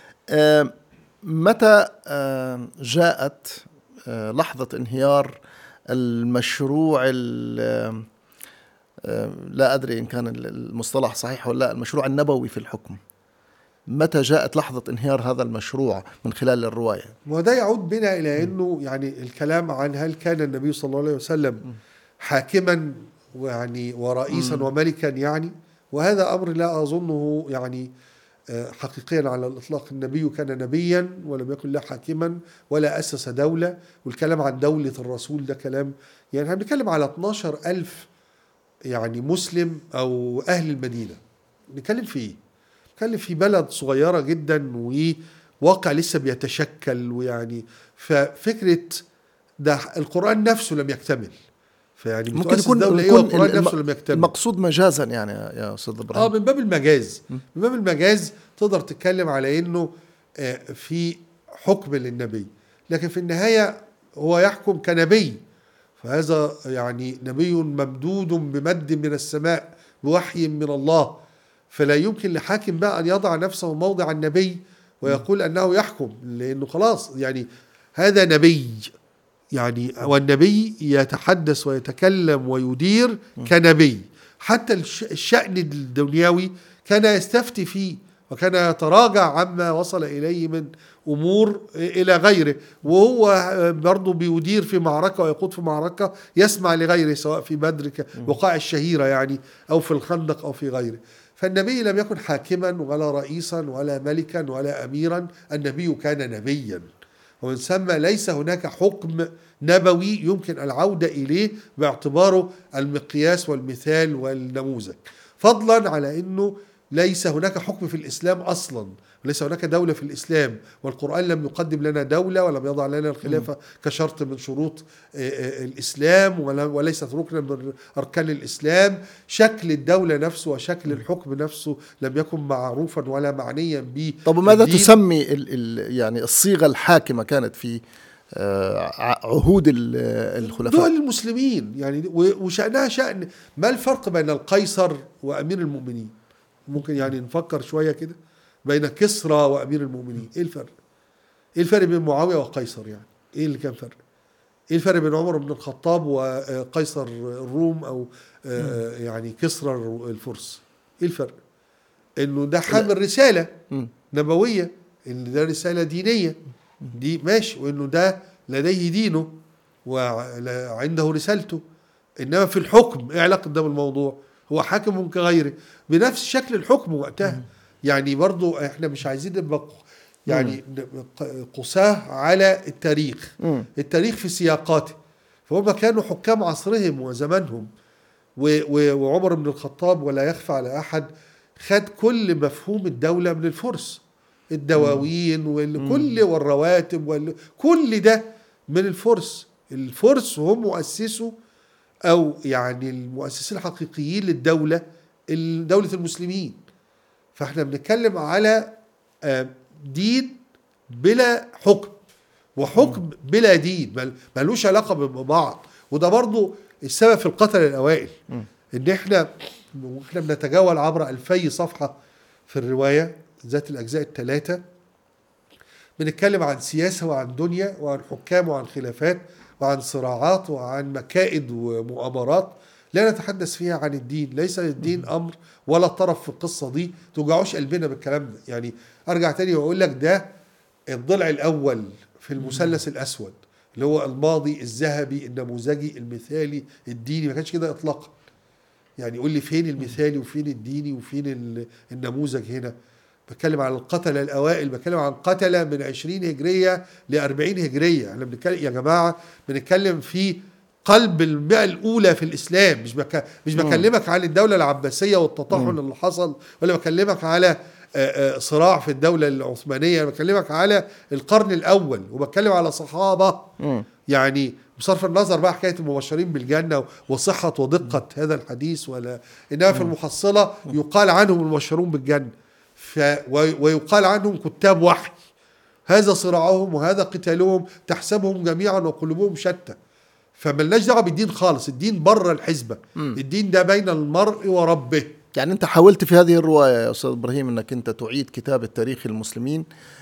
متى جاءت لحظة انهيار المشروع، لا أدري إن كان المصطلح صحيح ولا لا، المشروع النبوي في الحكم؟ متى جاءت لحظة انهيار هذا المشروع من خلال الرواية؟ وده يعود بنا إلى أنه يعني الكلام عن هل كان النبي صلى الله عليه وسلم حاكما يعني ورئيسا وملكا يعني، وهذا أمر لا أظنه يعني حقيقيا على الإطلاق. النبي كان نبيا ولم يكن له حاكما ولا أسس دولة. والكلام عن دولة الرسول ده كلام يعني هنتكلم على 12,000 يعني مسلم أو أهل المدينة. نتكلم في إيه؟ نتكلم في بلد صغيرة جدا وواقع لسه بيتشكل، ويعني ففكرة ده القرآن نفسه لم يكتمل. فيعني ممكن يكون القرآن نفسه لم يكتمل. المقصود مجازا يعني يا أستاذ إبراهيم. من باب المجاز. من باب المجاز تقدر تتكلم على إنه في حكم للنبي، لكن في النهاية هو يحكم كنبي، فهذا يعني نبي ممدود بمد من السماء بوحي من الله، فلا يمكن لحاكم بقى أن يضع نفسه موضع النبي ويقول أنه يحكم، لأنه خلاص يعني هذا نبي يعني، والنبي يتحدث ويتكلم ويدير كنبي. حتى الشأن الدنيوي كان يستفتي فيه وكان يتراجع عما وصل إليه من أمور إلى غيره، وهو برضو بيدير في معركة ويقود في معركة يسمع لغيره، سواء في بدر وقاع الشهيرة يعني أو في الخندق أو في غيره. فالنبي لم يكن حاكما ولا رئيسا ولا ملكا ولا أميرا، النبي كان نبيا، ومن ثم ليس هناك حكم نبوي يمكن العودة إليه باعتباره المقياس والمثال والنموذج، فضلا على أنه ليس هناك حكم في الإسلام أصلا، وليس هناك دولة في الإسلام، والقرآن لم يقدم لنا دولة ولم يضع لنا الخلافة كشرط من شروط الإسلام وليست ركنا من أركان الإسلام. شكل الدولة نفسه وشكل الحكم نفسه لم يكن معروفا ولا معنيا به. طب ماذا تسمي يعني الصيغة الحاكمة كانت في عهود الخلفاء؟ دول المسلمين يعني، وشأنها شأن ما الفرق بين القيصر وأمير المؤمنين؟ ممكن يعني نفكر شوية كده بين كسرى وأمير المؤمنين. إيه الفرق؟ إيه الفرق بين معاوية وقيصر يعني؟ إيه اللي كان فرق؟ إيه الفرق بين عمر بن الخطاب وقيصر الروم أو يعني كسرى الفرس؟ إيه الفرق؟ إنه ده حامل رسالة نبوية، إن ده رسالة دينية دي ماشي، وإنه ده لديه دينه وعنده رسالته، إنما في الحكم إيه علاقة ده بالموضوع؟ هو حاكم كغيره بنفس شكل الحكم وقتها. يعني برضو احنا مش عايزين نبقى يعني قساه على التاريخ. التاريخ في سياقاته، فهم كانوا حكام عصرهم وزمانهم، وعمر بن الخطاب ولا يخفى على أحد خد كل مفهوم الدولة من الفرس، الدواوين وكل والرواتب كل ده من الفرس. الفرس هم مؤسسوا أو يعني المؤسسين الحقيقيين للدولة، دولة المسلمين. فاحنا بنتكلم على دين بلا حكم وحكم بلا دين، ملوش علاقة ببعض. وده برضو السبب في القتل الأوائل، إن احنا بنتجول عبر 2000 صفحة في الرواية ذات الأجزاء الثلاثة، بنتكلم عن سياسة وعن دنيا وعن حكام وعن خلافات وعن صراعات وعن مكائد ومؤامرات، لا نتحدث فيها عن الدين. ليس الدين أمر ولا طرف في القصة دي، توجعوش قلبنا بالكلام ده. يعني أرجع تاني وأقول لك ده الضلع الأول في المثلث الأسود، اللي هو الماضي الذهبي النموذجي المثالي الديني. ما كانش كده إطلاقا. يعني يقول لي فين المثالي وفين الديني وفين النموذج هنا؟ بتكلم عن القتلة الأوائل، بتكلم عن قتلة من 20 هجرية ل 40 هجرية. احنا بنتكلم يا جماعة، بنتكلم في قلب المئة الأولى في الإسلام. مش بكلمك عن الدولة العباسية والتطحن اللي حصل، ولا بكلمك على صراع في الدولة العثمانية. أنا بكلمك على القرن الأول، وبتكلم على صحابة. يعني بصرف النظر بقى حكاية المبشرين بالجنة وصحة ودقة هذا الحديث، ولا إنها في المحصلة يقال عنهم المبشرون بالجنة ويقال عنهم كتاب وحي. هذا صراعهم وهذا قتالهم، تحسبهم جميعا وقلوبهم شتى. فملناش دعوه بالدين خالص. الدين بره الحسبة. الدين ده بين المرء وربه. يعني أنت حاولت في هذه الرواية يا أستاذ إبراهيم أنك أنت تعيد كتابة تاريخ المسلمين،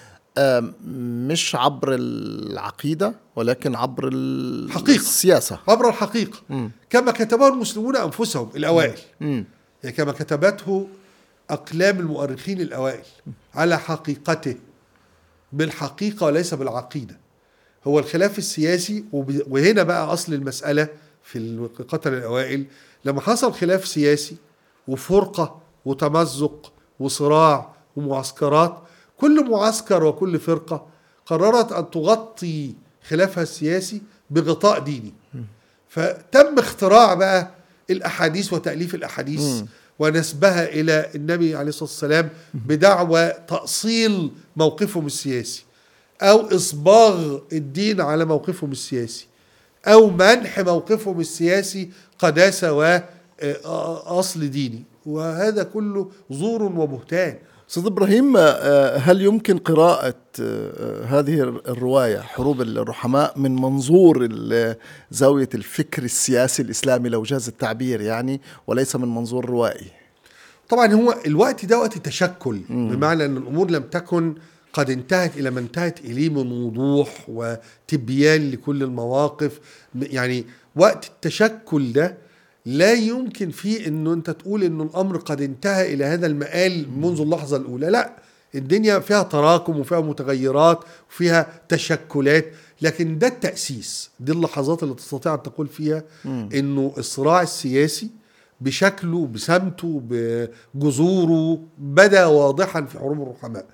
مش عبر العقيدة ولكن عبر حقيقة. السياسة، عبر الحقيقة. كما كتبه المسلمون أنفسهم الأوائل. يعني كما كتبته أقلام المؤرخين الأوائل على حقيقته، بالحقيقة وليس بالعقيدة. هو الخلاف السياسي، وهنا بقى أصل المسألة في القتلة الأوائل. لما حصل خلاف سياسي وفرقة وتمزق وصراع ومعسكرات، كل معسكر وكل فرقة قررت أن تغطي خلافها السياسي بغطاء ديني. فتم اختراع بقى الأحاديث وتأليف الأحاديث ونسبها إلى النبي عليه الصلاة والسلام بدعوى تأصيل موقفهم السياسي، أو إصباغ الدين على موقفهم السياسي، أو منح موقفهم السياسي قداسة وأصل ديني. وهذا كله زور وبهتان. أستاذ إبراهيم، هل يمكن قراءة هذه الرواية حروب الرحماء من منظور زاوية الفكر السياسي الإسلامي لو جاز التعبير يعني، وليس من منظور روائي؟ طبعا هو الوقت ده وقت تشكل، بمعنى أن الأمور لم تكن قد انتهت إلى ما انتهت إليه من وضوح وتبيان لكل المواقف. يعني وقت التشكل ده لا يمكن فيه انه انت تقول انه الامر قد انتهى الى هذا المآل منذ اللحظة الاولى. لا، الدنيا فيها تراكم وفيها متغيرات وفيها تشكلات، لكن ده التأسيس. دي اللحظات اللي تستطيع ان تقول فيها انه الصراع السياسي بشكله بسمته بجذوره بدأ واضحا في حروب الرحماء.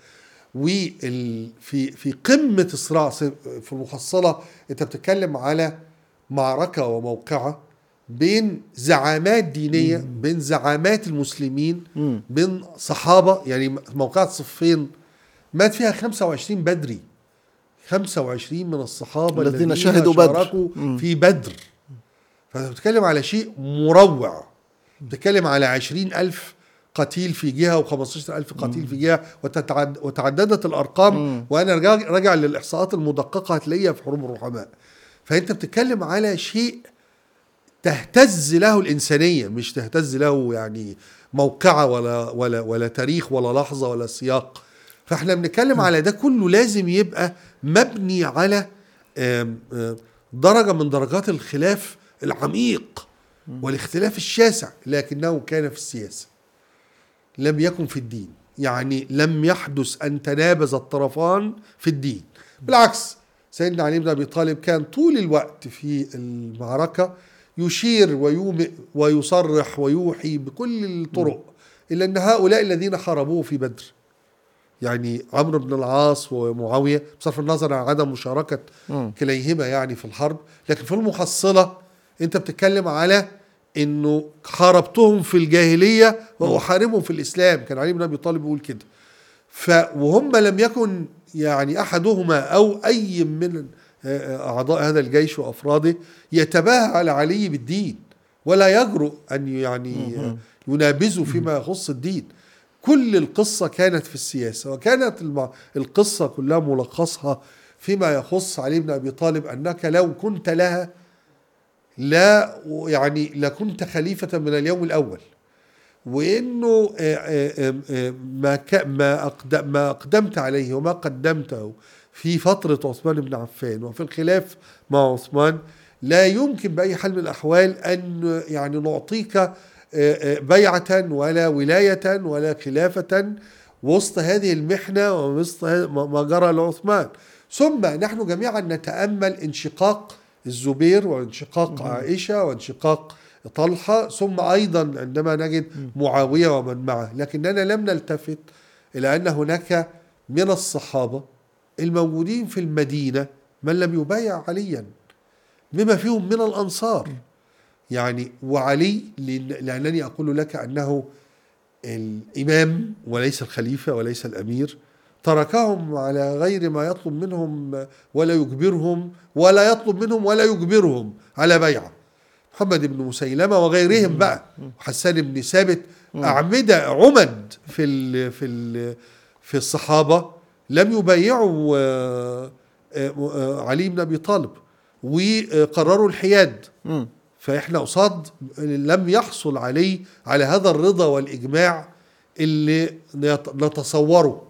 وفي قمة الصراع في المحصلة انت بتتكلم على معركة وموقعة بين زعامات دينية، بين زعامات المسلمين، بين صحابة. يعني موقعة صفين مات فيها 25 بدري، 25 من الصحابة الذين شهدوا بدر في بدر. فأنت بتتكلم على شيء مروع. بتتكلم على 20,000 قتيل في جهة و15,000 قتيل في جهة، وتعددت الأرقام. وأنا راجع للإحصاءات المدققة هتلاقيها في حروب الرحماء. فأنت بتتكلم على شيء تهتز له الإنسانية، مش تهتز له يعني موقعة ولا تاريخ ولا لحظة ولا سياق. فاحنا بنتكلم على ده كله لازم يبقى مبني على درجة من درجات الخلاف العميق والاختلاف الشاسع، لكنه كان في السياسة، لم يكن في الدين. يعني لم يحدث أن تنابز الطرفان في الدين، بالعكس. سيدنا علي بن أبي طالب كان طول الوقت في المعركة يشير ويومئ ويصرح ويوحي بكل الطرق إلا أن هؤلاء الذين حاربوه في بدر، يعني عمرو بن العاص ومعاوية، بصرف النظر عن عدم مشاركة كليهما يعني في الحرب، لكن في المحصلة أنت بتتكلم على أنه حاربتهم في الجاهلية وأحاربهم في الإسلام. كان علي بن أبي طالب يقول كده. وهم لم يكن يعني أحدهما أو أي من أعضاء هذا الجيش وأفراده يتباهى على علي بالدين، ولا يجرؤ أن يعني ينابزوا فيما يخص الدين. كل القصة كانت في السياسة، وكانت القصة كلها ملخصها فيما يخص علي بن أبي طالب أنك لو كنت لها لا يعني لكنت خليفة من اليوم الأول، وإنه ما أقدمت عليه وما قدمته في فترة عثمان بن عفان وفي الخلاف مع عثمان لا يمكن بأي حال من الأحوال أن يعني نعطيك بيعة ولا ولاية ولا خلافة وسط هذه المحنة ووسط ما جرى لعثمان. ثم نحن جميعا نتأمل انشقاق الزبير وانشقاق عائشة وانشقاق طلحة، ثم أيضا عندما نجد معاوية ومن معه، لكننا لم نلتفت إلى أن هناك من الصحابة الموجودين في المدينة من لم يبايع عليا، بما فيهم من الأنصار. يعني وعلي، لأنني أقول لك أنه الإمام وليس الخليفة وليس الأمير، تركهم على غير ما يطلب منهم ولا يجبرهم، ولا يطلب منهم ولا يجبرهم على بيعة. محمد بن مسيلمة وغيرهم بقى، حسان بن ثابت، أعمدة عمد في الصحابة لم يبايعوا علي بن أبي طالب وقرروا الحياد. فإحنا قصاد لم يحصل عليه على هذا الرضا والإجماع اللي نتصوره،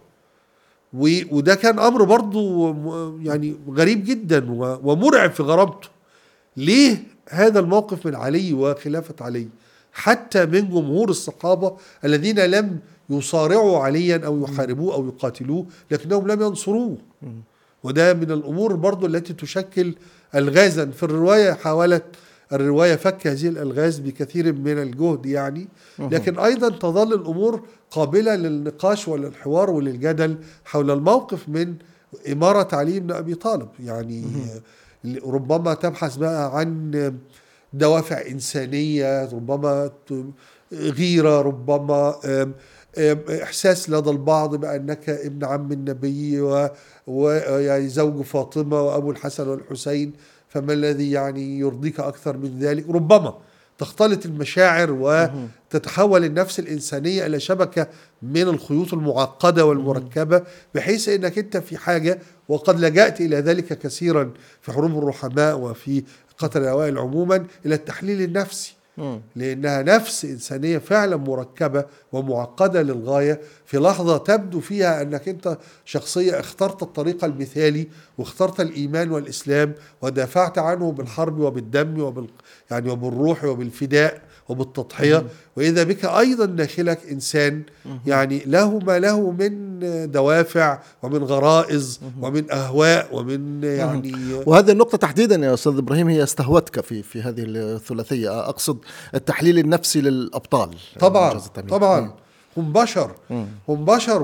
وده كان أمر برضو يعني غريب جدا ومرعب في غرابته. ليه هذا الموقف من علي وخلافة علي حتى من جمهور الصحابة الذين لم يصارعوا عليا أو يحاربوه أو يقاتلوه، لكنهم لم ينصروه؟ وده من الأمور برضو التي تشكل ألغازا في الرواية. حاولت الرواية فك هذه الألغاز بكثير من الجهد يعني، لكن أيضا تظل الأمور قابلة للنقاش وللحوار وللجدل حول الموقف من إمارة علي بن أبي طالب. يعني ربما تبحث بقى عن دوافع إنسانية، ربما غيرة، ربما إحساس لدى البعض بأنك ابن عم النبي ويعني زوج فاطمة وأبو الحسن والحسين، فما الذي يعني يرضيك أكثر من ذلك؟ ربما تختلط المشاعر وتتحول النفس الإنسانية إلى شبكة من الخيوط المعقدة والمركبة، بحيث أنك أنت في حاجة، وقد لجأت إلى ذلك كثيرا في حروب الرحماء وفي قتل الأوائل عموما، إلى التحليل النفسي، لأنها نفس إنسانية فعلا مركبة ومعقدة للغاية. في لحظة تبدو فيها أنك أنت شخصية اخترت الطريق المثالي واخترت الإيمان والإسلام ودافعت عنه بالحرب وبالدم يعني وبالروح وبالفداء وبالتضحية، وإذا بك أيضا داخلك إنسان يعني له ما له من دوافع ومن غرائز ومن أهواء ومن يعني. وهذه النقطة تحديدا يا أستاذ إبراهيم هي استهوتك في هذه الثلاثية، أقصد التحليل النفسي للأبطال. طبعا هم بشر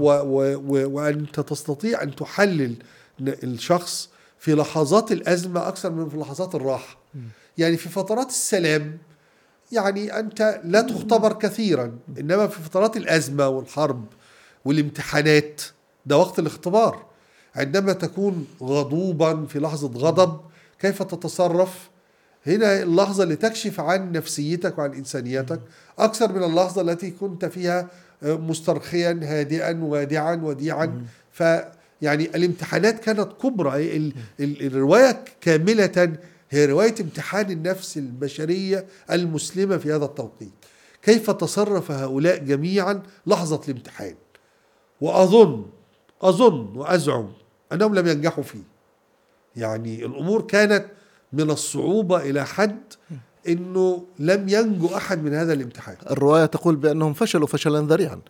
وأنت تستطيع أن تحلل الشخص في لحظات الأزمة أكثر من في لحظات الراحة. يعني في فترات السلام يعني أنت لا تختبر كثيرا، إنما في فترات الأزمة والحرب والامتحانات ده وقت الاختبار. عندما تكون غضوبا في لحظة غضب كيف تتصرف؟ هنا اللحظة اللي تكشف عن نفسيتك وعن إنسانيتك أكثر من اللحظة التي كنت فيها مسترخيا هادئا وادعا وديعا. فيعني الامتحانات كانت كبرى. الرواية كاملة هي رواية امتحان النفس البشرية المسلمة في هذا التوقيت، كيف تصرف هؤلاء جميعا لحظة الامتحان. وأظن وأزعم أنهم لم ينجحوا فيه. يعني الأمور كانت من الصعوبة إلى حد أنه لم ينجو أحد من هذا الامتحان. الرواية تقول بأنهم فشلوا فشلا ذريعا.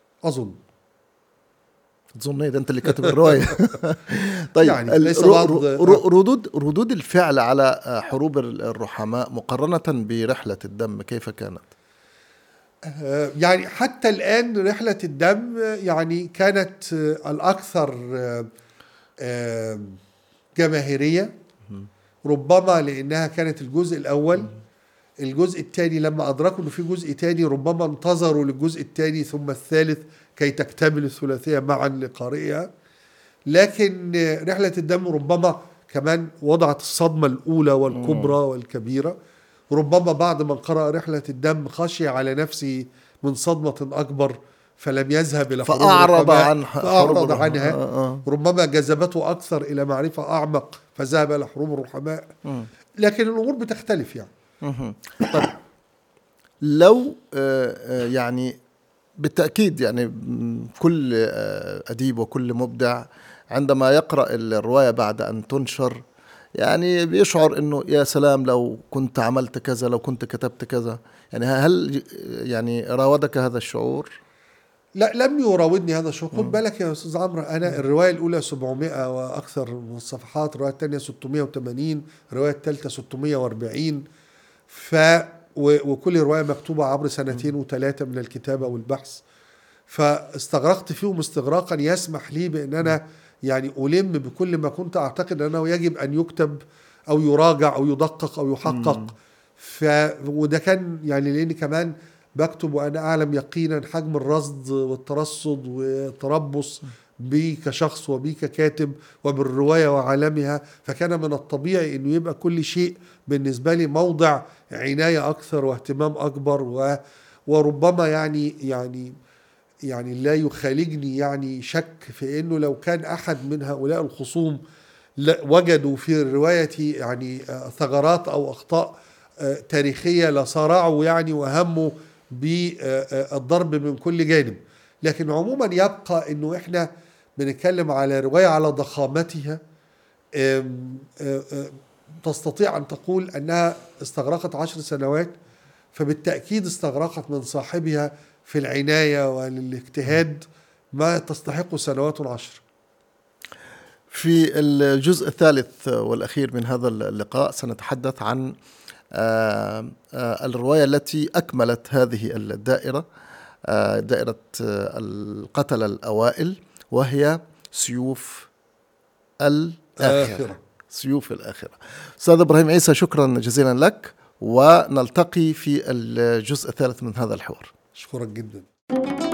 تظن إذا أنت اللي كاتب الرواية. طيب يعني ردود الفعل على حروب الرحماء مقارنة برحلة الدم كيف كانت؟ يعني حتى الآن رحلة الدم يعني كانت الأكثر جماهيرية، ربما لأنها كانت الجزء الأول. الجزء الثاني لما أدركوا أنه في جزء ثاني ربما انتظروا للجزء الثاني ثم الثالث كي تكتمل الثلاثية معا لقارئها. لكن رحلة الدم ربما كمان وضعت الصدمة الأولى والكبرى والكبيرة. ربما بعد من قرأ رحلة الدم خشي على نفسه من صدمة أكبر فلم يذهب إلى فأعرض عنها. ربما جذبته أكثر إلى معرفة أعمق فذهب إلى حروب الرحماء. لكن الأمور بتختلف يعني. طيب لو يعني بالتأكيد يعني كل أديب وكل مبدع عندما يقرأ الرواية بعد أن تنشر يعني بيشعر إنه يا سلام لو كنت عملت كذا، لو كنت كتبت كذا. يعني هل يعني راودك هذا الشعور؟ لا، لم يراودني هذا الشعور. خد بالك يا أستاذ عمرو، أنا الرواية الأولى 700 وأكثر من الصفحات، الرواية الثانية 680، الرواية الثالثة 640. وكل رواية مكتوبة عبر 2 و3 من الكتابة والبحث. فاستغرقت فيهم استغراقا يسمح لي بأن أنا يعني ألم بكل ما كنت أعتقد أنه يجب أن يكتب أو يراجع أو يدقق أو يحقق. وده كان يعني لأني كمان بكتب وأنا أعلم يقينا حجم الرصد والترصد والتربص بي كشخص وبي ككاتب وبالرواية وعالمها. فكان من الطبيعي أنه يبقى كل شيء بالنسبة لي موضع عناية أكثر واهتمام أكبر. وربما يعني لا يخالجني يعني شك في أنه لو كان أحد من هؤلاء الخصوم وجدوا في روايتي يعني ثغرات أو أخطاء تاريخية لصارعوا يعني وهموا بالضرب من كل جانب. لكن عموما يبقى أنه إحنا بنتكلم على رواية على ضخامتها تستطيع أن تقول أنها استغرقت 10 سنوات، فبالتأكيد استغرقت من صاحبها في العناية والاجتهاد ما تستحق سنوات 10. في الجزء الثالث والأخير من هذا اللقاء سنتحدث عن الرواية التي أكملت هذه الدائرة، دائرة القتلة الأوائل، وهي سيوف الآخرة. سيوف الآخرة. أستاذ إبراهيم عيسى، شكرا جزيلا لك، ونلتقي في الجزء الثالث من هذا الحوار. أشكرك جدا.